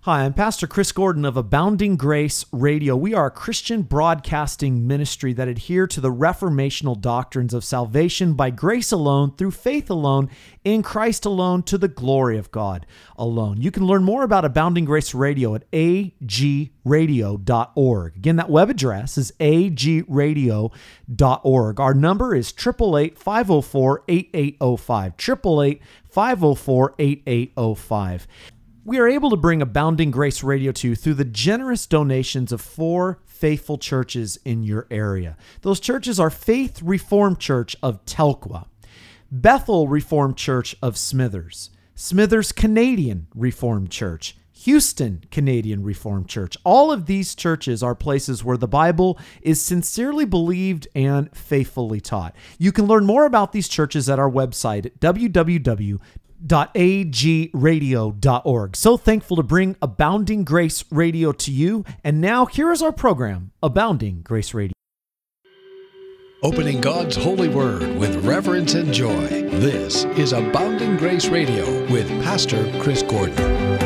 Hi, I'm Pastor Chris Gordon of Abounding Grace Radio. We are a Christian broadcasting ministry that adhere to the reformational doctrines of salvation by grace alone, through faith alone, in Christ alone, to the glory of God alone. You can learn more about Abounding Grace Radio at agradio.org. Again, that web address is agradio.org. Our number is 888-504-8805, 888-504-8805. We are able to bring Abounding Grace Radio to you through the generous donations of 4 faithful churches in your area. Those churches are Faith Reformed Church of Telkwa, Bethel Reformed Church of Smithers, Smithers Canadian Reformed Church, Houston Canadian Reformed Church. All of these churches are places where the Bible is sincerely believed and faithfully taught. You can learn more about these churches at our website at www.agradio.org. So thankful to bring Abounding Grace Radio to you. And now here is our program, Abounding Grace Radio. Opening God's holy word with reverence and joy. This is Abounding Grace Radio with Pastor Chris Gordon.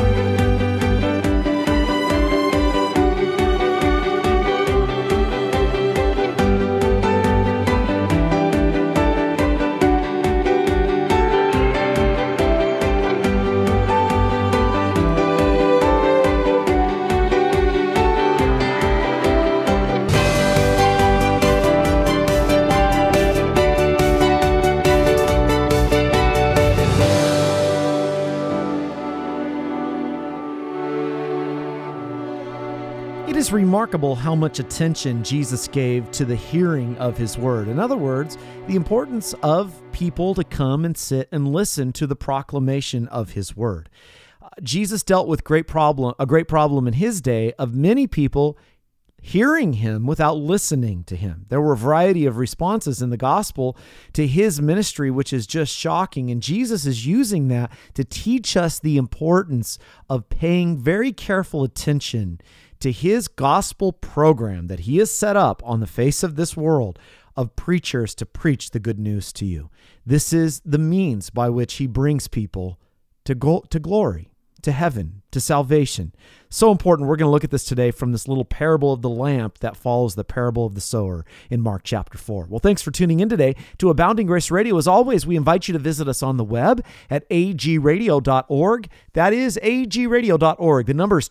It is remarkable how much attention Jesus gave to the hearing of his word. In other words, the importance of people to come and sit and listen to the proclamation of his word. Jesus dealt with a great problem in his day of many people hearing him without listening to him. There were a variety of responses in the gospel to his ministry, which is just shocking. And Jesus is using that to teach us the importance of paying very careful attention to his gospel program that he has set up on the face of this world of preachers to preach the good news to you. This is the means by which he brings people to glory, to heaven, to salvation. So important. We're going to look at this today from this little parable of the lamp that follows the parable of the sower in Mark chapter 4. Well, thanks for tuning in today to Abounding Grace Radio. As always, we invite you to visit us on the web at agradio.org. That is agradio.org. The number is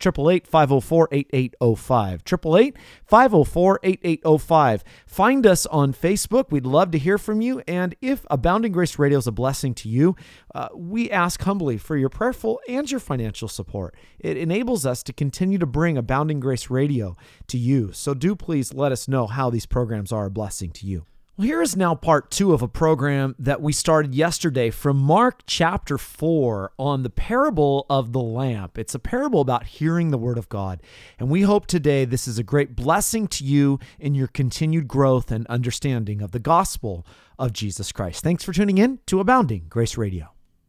888-504-8805, 888-504-8805. Find us on Facebook. We'd love to hear from you. And if Abounding Grace Radio is a blessing to you, we ask humbly for your prayerful and your financial support. It enables us to continue to bring Abounding Grace Radio to you. So do please let us know how these programs are a blessing to you. Well, here is now part 2 of a program that we started yesterday from Mark chapter 4 on the parable of the lamp. It's a parable about hearing the word of God. And we hope today this is a great blessing to you in your continued growth and understanding of the gospel of Jesus Christ. Thanks for tuning in to Abounding Grace Radio.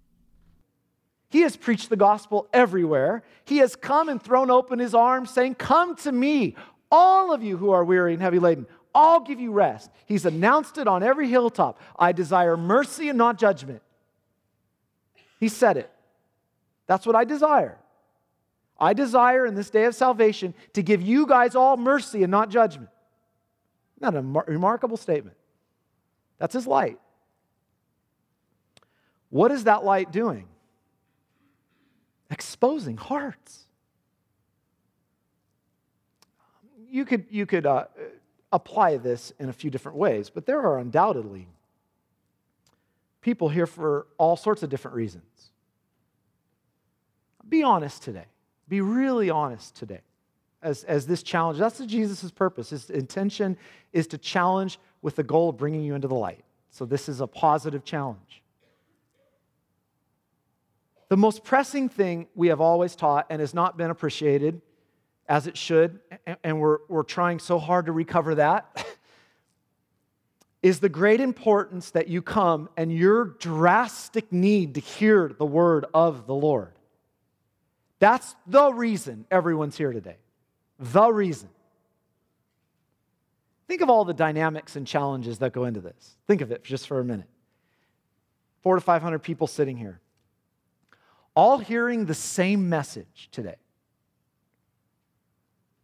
He has preached the gospel everywhere. He has come and thrown open his arms saying, "Come to me, all of you who are weary and heavy laden. I'll give you rest." He's announced it on every hilltop. "I desire mercy and not judgment." He said it. That's what I desire. I desire in this day of salvation to give you guys all mercy and not judgment. Isn't that a remarkable statement? That's his light. What is that light doing? Exposing hearts. You could apply this in a few different ways, but there are undoubtedly people here for all sorts of different reasons. Be honest today. Be really honest today. As this challenge, that's Jesus' purpose. His intention is to challenge with the goal of bringing you into the light. So this is a positive challenge. The most pressing thing we have always taught and has not been appreciated as it should, and we're trying so hard to recover that, is the great importance that you come and your drastic need to hear the word of the Lord. That's the reason everyone's here today. The reason. Think of all the dynamics and challenges that go into this. Think of it just for a minute. 400 to 500 people sitting here, all hearing the same message today.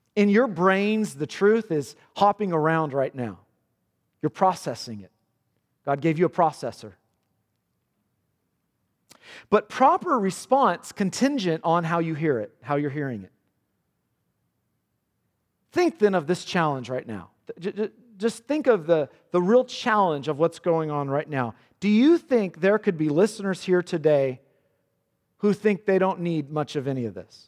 In your brains, the truth is hopping around right now. You're processing it. God gave you a processor. But proper response contingent on how you hear it, how you're hearing it. Think then of this challenge right now. Just think of the real challenge of what's going on right now. Do you think there could be listeners here today who think they don't need much of any of this?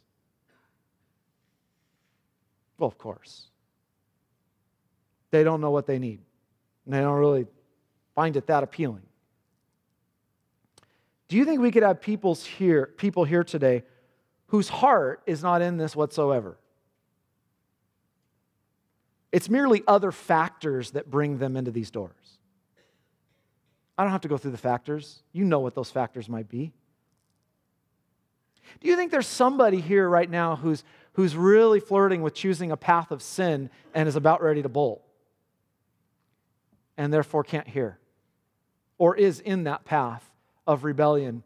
Well, of course. They don't know what they need. And they don't really find it that appealing. Do you think we could have people here today whose heart is not in this whatsoever? It's merely other factors that bring them into these doors. I don't have to go through the factors. You know what those factors might be. Do you think there's somebody here right now who's really flirting with choosing a path of sin and is about ready to bolt and therefore can't hear, or is in that path of rebellion?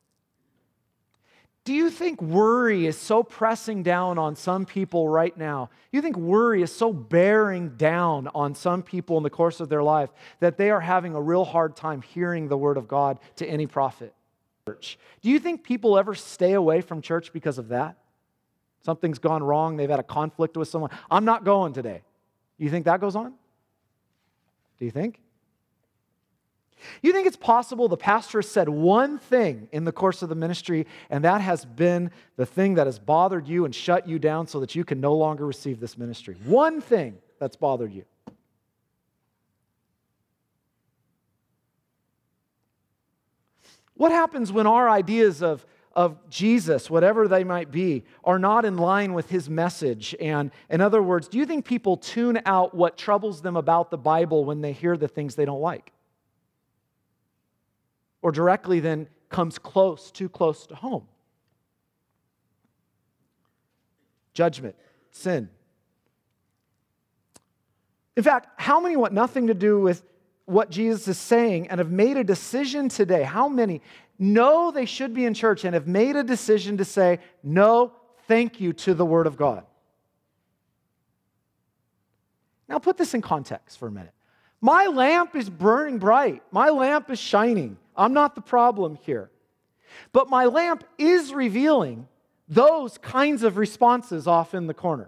Do you think worry is so pressing down on some people right now? Do you think worry is so bearing down on some people in the course of their life that they are having a real hard time hearing the word of God to any profit? Do you think people ever stay away from church because of that? Something's gone wrong, they've had a conflict with someone. I'm not going today. You think that goes on? Do you think? You think it's possible the pastor has said one thing in the course of the ministry, and that has been the thing that has bothered you and shut you down so that you can no longer receive this ministry? One thing that's bothered you. What happens when our ideas of Jesus, whatever they might be, are not in line with his message? And in other words, do you think people tune out what troubles them about the Bible when they hear the things they don't like? Or directly then comes too close to home? Judgment, sin. In fact, how many want nothing to do with what Jesus is saying and have made a decision today? How many know they should be in church and have made a decision to say, no, thank you to the Word of God? Now put this in context for a minute. My lamp is burning bright. My lamp is shining. I'm not the problem here. But my lamp is revealing those kinds of responses off in the corner.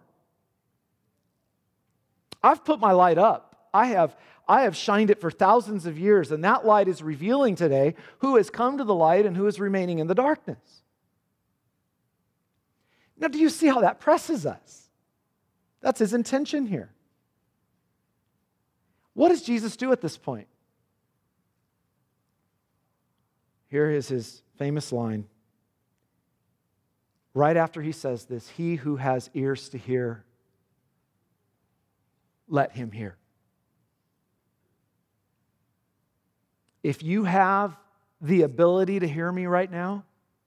I've put my light up. I have shined it for thousands of years, and that light is revealing today who has come to the light and who is remaining in the darkness. Now, do you see how that presses us? That's his intention here. What does Jesus do at this point? Here is his famous line. Right after he says this, he who has ears to hear, let him hear. If you have the ability to hear me right now,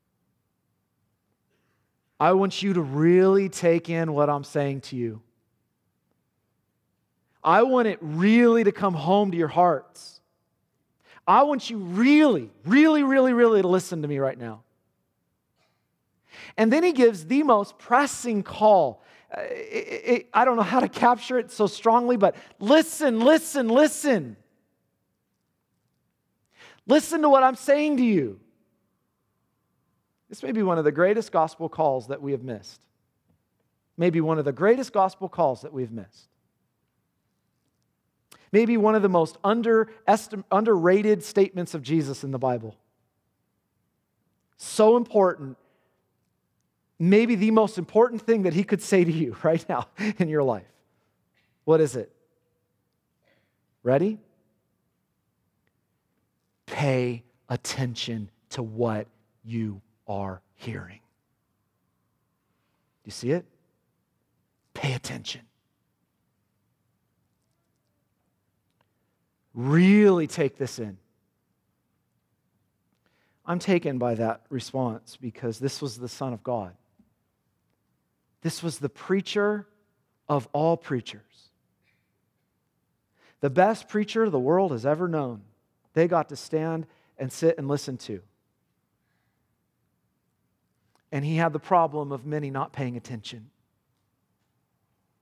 I want you to really take in what I'm saying to you. I want it really to come home to your hearts. I want you really, really, really, really to listen to me right now. And then he gives the most pressing call. I don't know how to capture it so strongly, but listen, listen, listen. Listen to what I'm saying to you. This may be one of the greatest gospel calls that we have missed. Maybe one of the greatest gospel calls that we've missed. Maybe one of the most underrated statements of Jesus in the Bible. So important. Maybe the most important thing that he could say to you right now in your life. What is it? Ready? Pay attention to what you are hearing. You see it? Pay attention. Really take this in. I'm taken by that response because this was the Son of God. This was the preacher of all preachers. The best preacher the world has ever known. They got to stand and sit and listen to. And he had the problem of many not paying attention.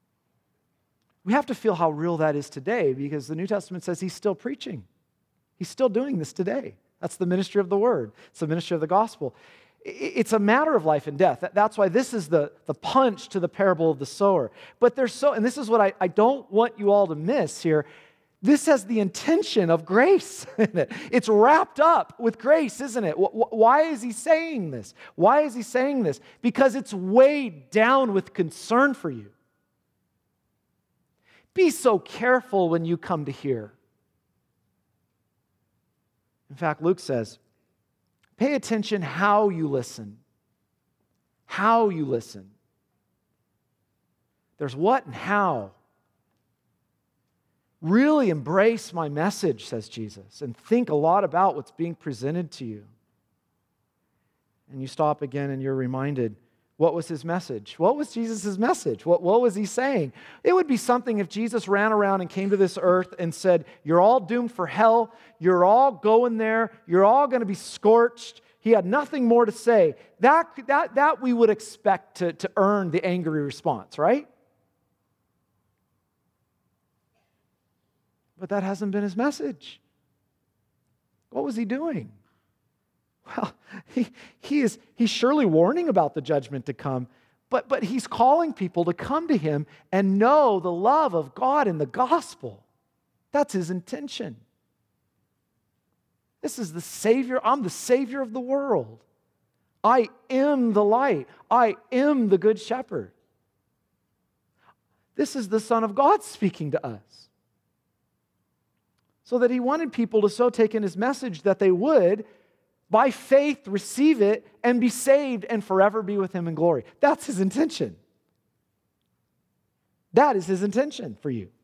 We have to feel how real that is today because the New Testament says he's still preaching. He's still doing this today. That's the ministry of the word. It's the ministry of the gospel. It's a matter of life and death. That's why this is the punch to the parable of the sower. But and this is what I don't want you all to miss here. This has the intention of grace in it. It's wrapped up with grace, isn't it? Why is he saying this? Why is he saying this? Because it's weighed down with concern for you. Be so careful when you come to hear. In fact, Luke says, pay attention how you listen. How you listen. There's what and how. Really embrace my message, says Jesus, and think a lot about what's being presented to you. And you stop again and you're reminded, what was his message? What was Jesus' message? What was he saying? It would be something if Jesus ran around and came to this earth and said, you're all doomed for hell, you're all going there, you're all going to be scorched. He had nothing more to say. That we would expect to earn the angry response, right? But that hasn't been his message. What was he doing? Well, he's surely warning about the judgment to come, but he's calling people to come to him and know the love of God in the gospel. That's his intention. This is the Savior. I'm the Savior of the world. I am the light. I am the good shepherd. This is the Son of God speaking to us. So that he wanted people to so take in his message that they would, by faith, receive it and be saved and forever be with him in glory. That's his intention. That is his intention for you.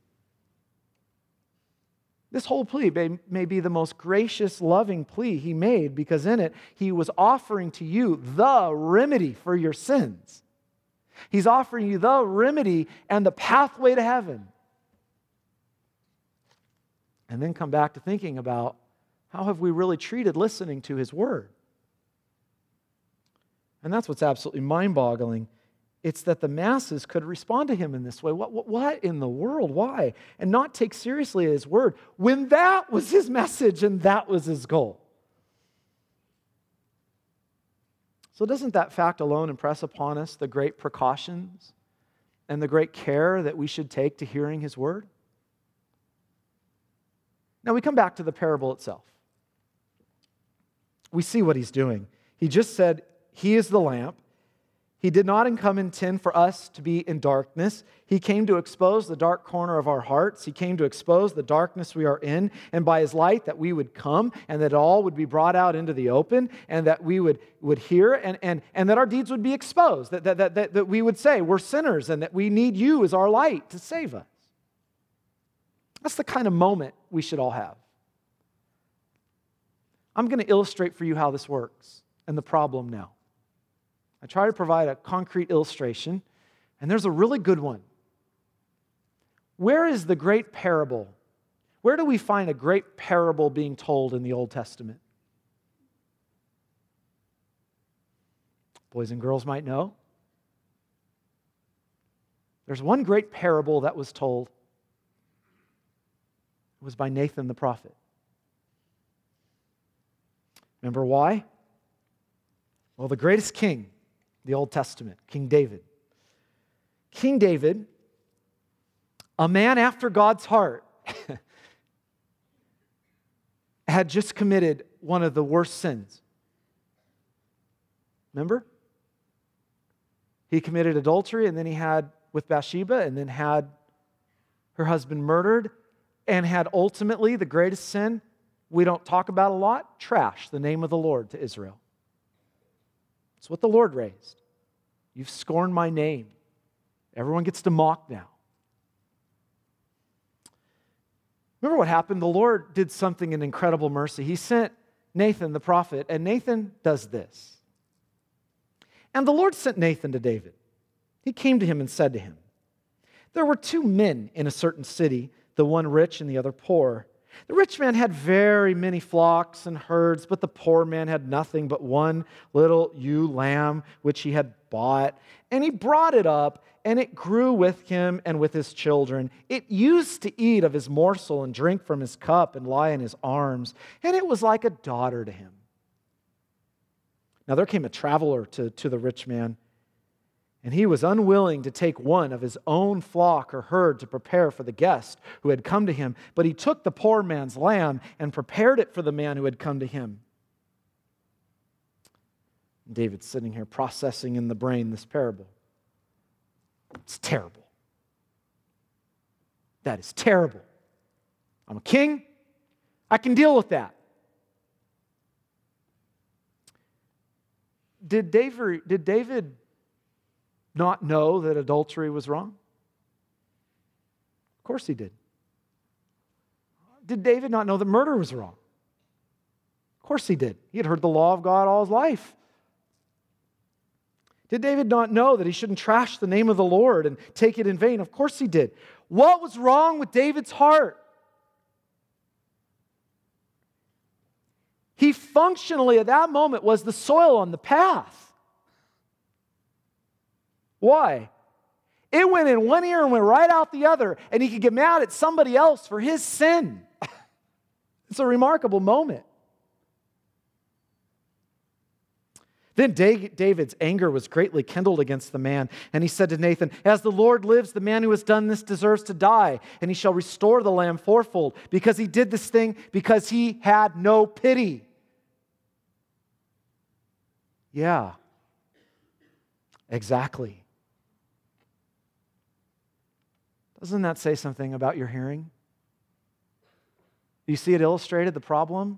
This whole plea may be the most gracious, loving plea he made because in it, he was offering to you the remedy for your sins. He's offering you the remedy and the pathway to heaven. And then come back to thinking about how have we really treated listening to his word? And that's what's absolutely mind-boggling. It's that the masses could respond to him in this way. What in the world? Why? And not take seriously his word when that was his message and that was his goal. So doesn't that fact alone impress upon us the great precautions and the great care that we should take to hearing his word? Now we come back to the parable itself. We see what he's doing. He just said, he is the lamp. He did not come intend for us to be in darkness. He came to expose the dark corner of our hearts. He came to expose the darkness we are in, and by his light that we would come, and that all would be brought out into the open, and that we would hear, and that our deeds would be exposed, that we would say we're sinners, and that we need you as our light to save us. That's the kind of moment we should all have. I'm going to illustrate for you how this works and the problem now. I try to provide a concrete illustration, and there's a really good one. Where is the great parable? Where do we find a great parable being told in the Old Testament? Boys and girls might know. There's one great parable that was told. It was by Nathan the prophet. Remember why? Well, the greatest king, the Old Testament, King David. King David, a man after God's heart, had just committed one of the worst sins. Remember? He committed adultery, and then he had with Bathsheba, and then had her husband murdered, and had ultimately the greatest sin we don't talk about a lot, trash the name of the Lord to Israel. It's what the Lord raised. You've scorned my name. Everyone gets to mock now. Remember what happened? The Lord did something in incredible mercy. He sent Nathan the prophet, and Nathan does this. And the Lord sent Nathan to David. He came to him and said to him, there were two men in a certain city, the one rich and the other poor. The rich man had very many flocks and herds, but the poor man had nothing but one little ewe lamb, which he had bought. And he brought it up, and it grew with him and with his children. It used to eat of his morsel and drink from his cup and lie in his arms, and it was like a daughter to him. Now there came a traveler to the rich man, and he was unwilling to take one of his own flock or herd to prepare for the guest who had come to him, but he took the poor man's lamb and prepared it for the man who had come to him. David's sitting here processing in the brain this parable. It's terrible. That is terrible. I'm a king. I can deal with that. Did David not know that adultery was wrong? Of course he did. Did David not know that murder was wrong? Of course he did. He had heard the law of God all his life. Did David not know that he shouldn't trash the name of the Lord and take it in vain? Of course he did. What was wrong with David's heart? He functionally at that moment was the soil on the path. Why? It went in one ear and went right out the other, and he could get mad at somebody else for his sin. It's a remarkable moment. Then David's anger was greatly kindled against the man, and he said to Nathan, "As the Lord lives, the man who has done this deserves to die, and he shall restore the lamb fourfold, because he did this thing because he had no pity." Yeah, exactly. Doesn't that say something about your hearing? Do you see it illustrated, the problem?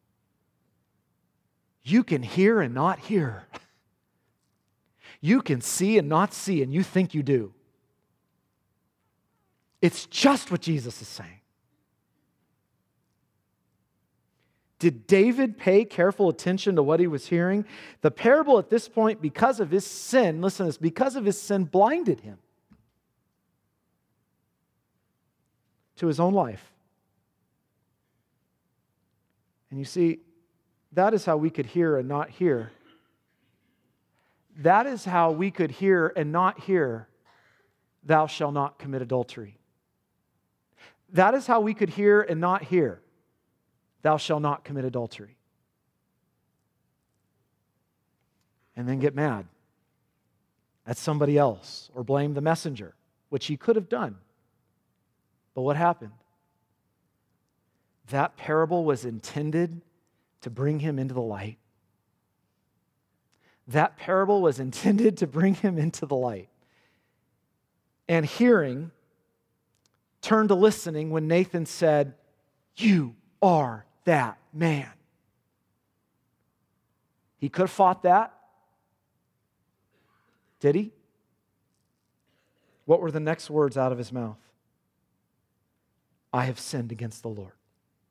You can hear and not hear. You can see and not see, and you think you do. It's just what Jesus is saying. Did David pay careful attention to what he was hearing? The parable at this point, because of his sin, listen to this, because of his sin, blinded him to his own life. And you see, that is how we could hear and not hear. That is how we could hear and not hear, "Thou shalt not commit adultery." That is how we could hear and not hear, "Thou shalt not commit adultery." And then get mad at somebody else or blame the messenger, which he could have done. But what happened? That parable was intended to bring him into the light. That parable was intended to bring him into the light. And hearing turned to listening when Nathan said, "You are that man." He could have fought that. Did he? What were the next words out of his mouth? "I have sinned against the Lord."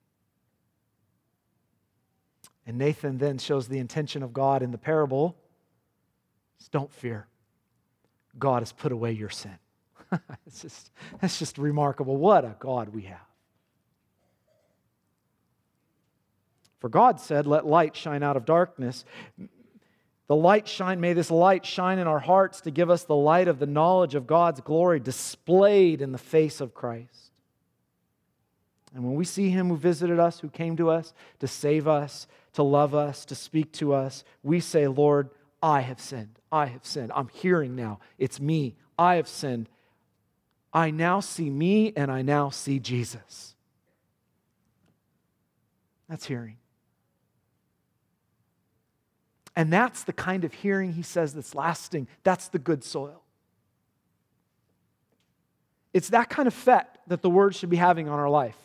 And Nathan then shows the intention of God in the parable. Don't fear. God has put away your sin. That's just remarkable. What a God we have. For God said, "Let light shine out of darkness." May this light shine in our hearts to give us the light of the knowledge of God's glory displayed in the face of Christ. And when we see Him who visited us, who came to us to save us, to love us, to speak to us, we say, "Lord, I have sinned. I have sinned. I'm hearing now. It's me. I have sinned. I now see me and I now see Jesus." That's hearing. And that's the kind of hearing, he says, that's lasting. That's the good soil. It's that kind of effect that the Word should be having on our life.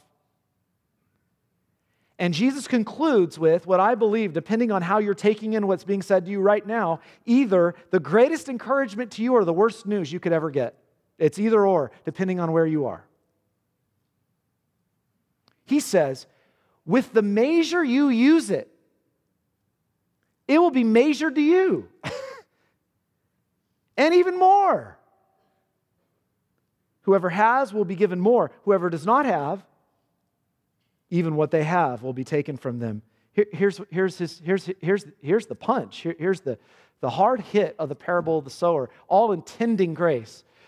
And Jesus concludes with what I believe, depending on how you're taking in what's being said to you right now, either the greatest encouragement to you or the worst news you could ever get. It's either or, depending on where you are. He says, with the measure you use it, it will be measured to you. And even more. Whoever has will be given more. Whoever does not have, even what they have will be taken from them. Here's the punch. Here's the hard hit of the parable of the sower, all intending grace.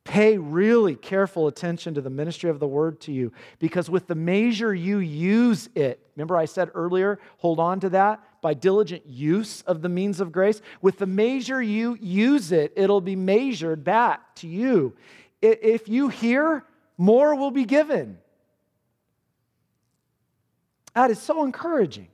Pay really careful attention to the ministry of the word to you, because with the measure you use it, remember I said earlier, hold on to that, by diligent use of the means of grace. With the measure you use it, it'll be measured back to you. If you hear, more will be given. That is so encouraging.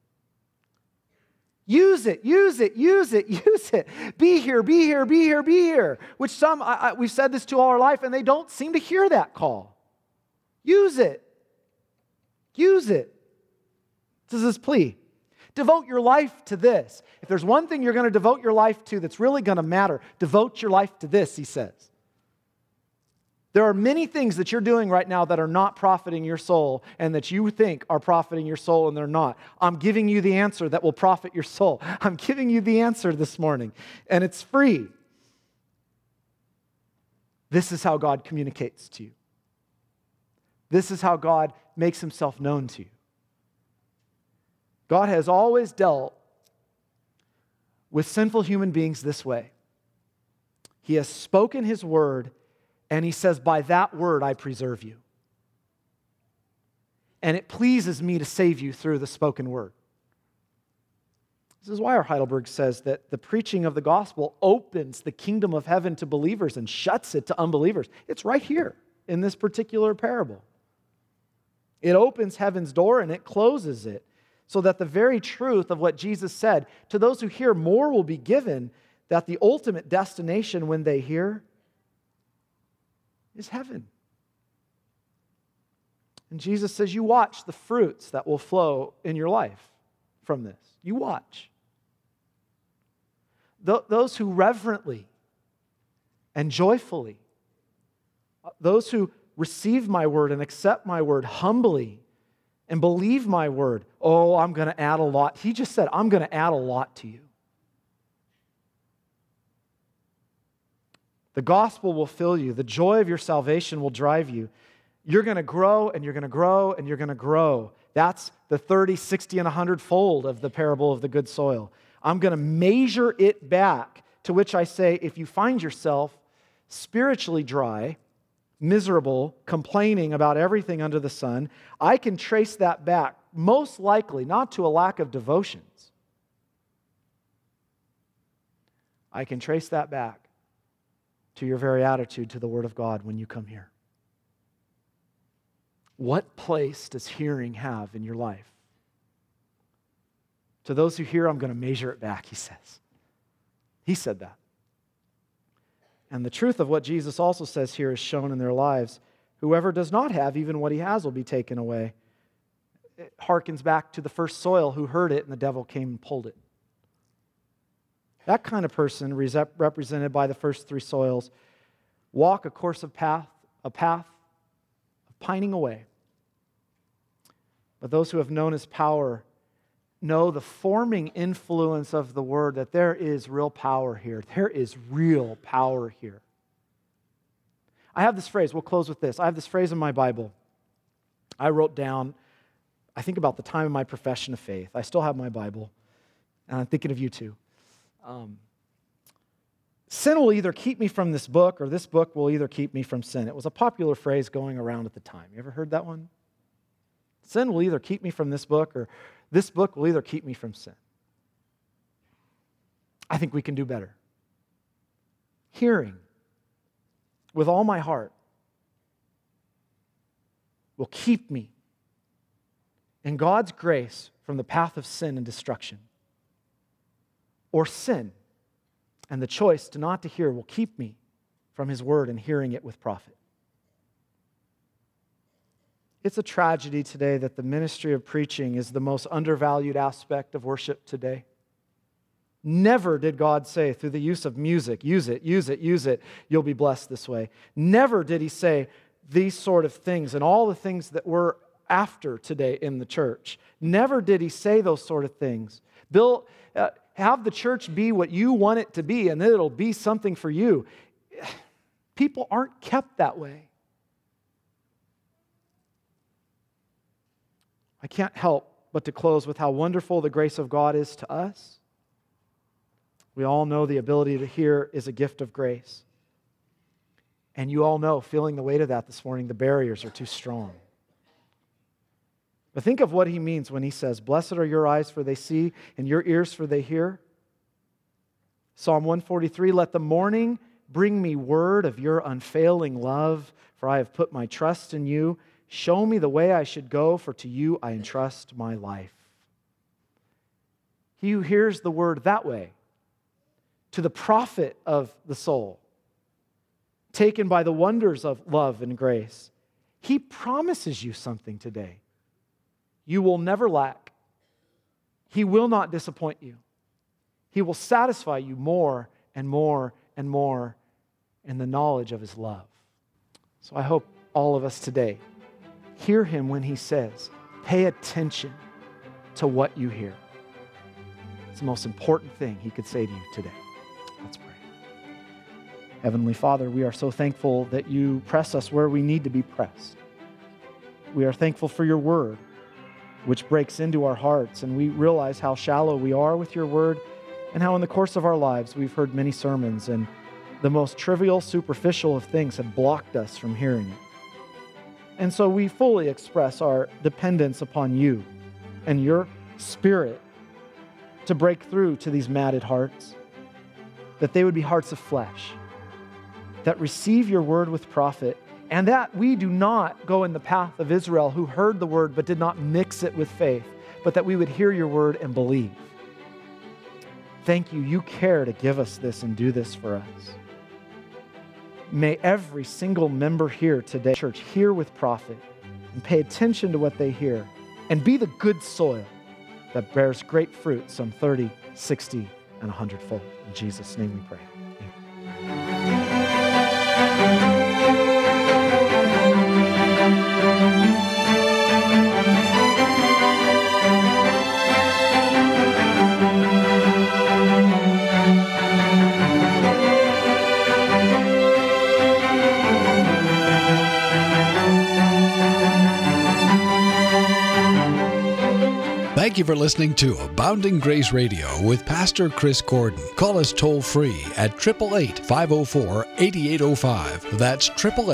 Use it, use it, use it, use it. Be here, be here, be here, be here. Which some, we've said this to all our life, and they don't seem to hear that call. Use it. Use it. This is his plea. Devote your life to this. If there's one thing you're going to devote your life to that's really going to matter, devote your life to this, he says. There are many things that you're doing right now that are not profiting your soul and that you think are profiting your soul and they're not. I'm giving you the answer that will profit your soul. I'm giving you the answer this morning, and it's free. This is how God communicates to you. This is how God makes himself known to you. God has always dealt with sinful human beings this way. He has spoken his word, and he says, by that word I preserve you. And it pleases me to save you through the spoken word. This is why our Heidelberg says that the preaching of the gospel opens the kingdom of heaven to believers and shuts it to unbelievers. It's right here in this particular parable. It opens heaven's door and it closes it, so that the very truth of what Jesus said, to those who hear, more will be given, that the ultimate destination when they hear is heaven. And Jesus says, you watch the fruits that will flow in your life from this. You watch. Those who reverently and joyfully, those who receive my word and accept my word humbly and believe my word, oh, I'm going to add a lot. He just said, I'm going to add a lot to you. The gospel will fill you. The joy of your salvation will drive you. You're going to grow, and you're going to grow, and you're going to grow. That's the 30, 60, and 100-fold of the parable of the good soil. I'm going to measure it back, to which I say, if you find yourself spiritually dry, miserable, complaining about everything under the sun, I can trace that back, most likely not to a lack of devotions. I can trace that back to your very attitude to the Word of God when you come here. What place does hearing have in your life? To those who hear, I'm going to measure it back, he says. He said that. And the truth of what Jesus also says here is shown in their lives. Whoever does not have, even what he has will be taken away. It harkens back to the first soil who heard it and the devil came and pulled it. That kind of person, represented by the first three soils, walk a path of pining away. But those who have known his power know the forming influence of the word, that there is real power here. There is real power here. I have this phrase, we'll close with this. I have this phrase in my Bible. I wrote down, I think about the time of my profession of faith. I still have my Bible, and I'm thinking of you too. Sin will either keep me from this book, or this book will either keep me from sin. It was a popular phrase going around at the time. You ever heard that one? Sin will either keep me from this book, or this book will either keep me from sin. I think we can do better. Hearing with all my heart will keep me in God's grace from the path of sin and destruction. Or sin, and the choice to not to hear will keep me from his word and hearing it with profit. It's a tragedy today that the ministry of preaching is the most undervalued aspect of worship today. Never did God say through the use of music, use it, use it, use it, you'll be blessed this way. Never did he say these sort of things and all the things that we're after today in the church. Never did he say those sort of things. Have the church be what you want it to be, and then it'll be something for you. People aren't kept that way. I can't help but to close with how wonderful the grace of God is to us. We all know the ability to hear is a gift of grace. And you all know, feeling the weight of that this morning, the barriers are too strong. But think of what he means when he says, blessed are your eyes for they see, and your ears for they hear. Psalm 143, let the morning bring me word of your unfailing love, for I have put my trust in you. Show me the way I should go, for to you I entrust my life. He who hears the word that way, to the profit of the soul, taken by the wonders of love and grace, he promises you something today. You will never lack. He will not disappoint you. He will satisfy you more and more and more in the knowledge of his love. So I hope all of us today hear him when he says, pay attention to what you hear. It's the most important thing he could say to you today. Let's pray. Heavenly Father, we are so thankful that you press us where we need to be pressed. We are thankful for your word, which breaks into our hearts, and we realize how shallow we are with your word and how in the course of our lives we've heard many sermons and the most trivial, superficial of things have blocked us from hearing it. And so we fully express our dependence upon you and your Spirit to break through to these matted hearts, that they would be hearts of flesh, that receive your word with profit, and that we do not go in the path of Israel who heard the word but did not mix it with faith, but that we would hear your word and believe. Thank you. You care to give us this and do this for us. May every single member here today, church, hear with profit and pay attention to what they hear and be the good soil that bears great fruit, some 30, 60, and 100-fold. In Jesus' name we pray. Thank you for listening to Abounding Grace Radio with Pastor Chris Gordon. Call us toll-free at 888-504-8805. That's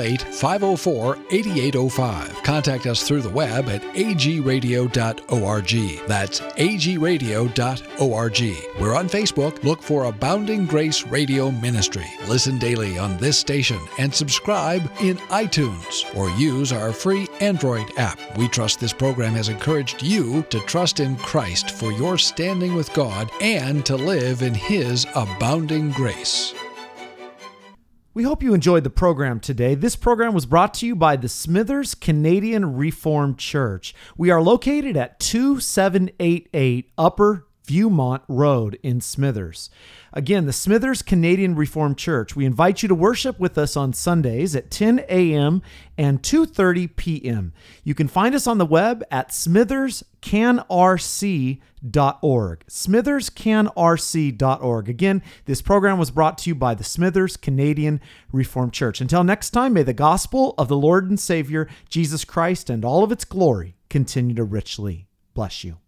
888-504-8805. Contact us through the web at agradio.org. That's agradio.org. We're on Facebook. Look for Abounding Grace Radio Ministry. Listen daily on this station and subscribe in iTunes or use our free Android app. We trust this program has encouraged you to trust in Christ for your standing with God and to live in His abounding grace. We hope you enjoyed the program today. This program was brought to you by the Smithers Canadian Reformed Church. We are located at 2788 Upper Viewmont Road in Smithers. Again, the Smithers Canadian Reformed Church. We invite you to worship with us on Sundays at 10 a.m. and 2:30 p.m. You can find us on the web at smitherscanrc.org. smitherscanrc.org. Again, this program was brought to you by the Smithers Canadian Reformed Church. Until next time, may the gospel of the Lord and Savior, Jesus Christ, and all of its glory continue to richly bless you.